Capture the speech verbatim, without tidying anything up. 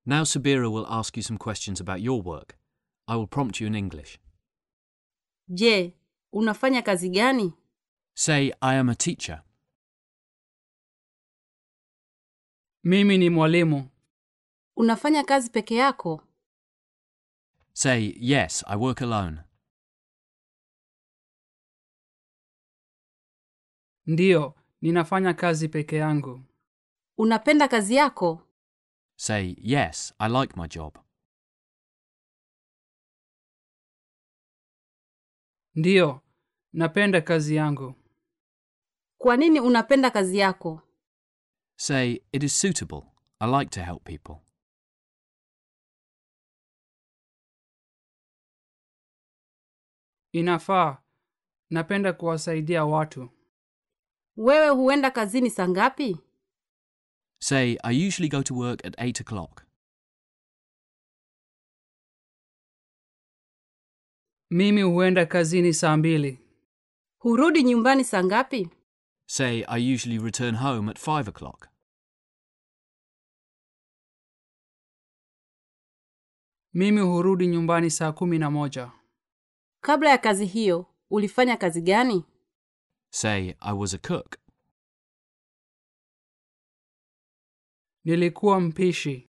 Now Subira will ask you some questions about your work. I will prompt you in English. Je, unafanya kazi gani? Say, I am a teacher. Mimi ni mwalimu. Unafanya kazi peke yako? Say, yes, I work alone. Ndiyo, ninafanya kazi peke yangu. Unapenda kazi yako? Say, yes, I like my job. Ndiyo, napenda kazi yangu. Kwa nini unapenda kazi yako? Say, it is suitable. I like to help people. Inafaa. Napenda kuwasaidia watu. Wewe huenda kazini saa ngapi? Say, I usually go to work at eight o'clock. Mimi huenda kazini saa mbili. Hurudi nyumbani saa ngapi? Say, I usually return home at five o'clock. Mimi hurudi nyumbani saa kumi na moja. Kabla ya kazi hiyo, ulifanya kazi gani? Say, I was a cook. Nilikuwa mpishi.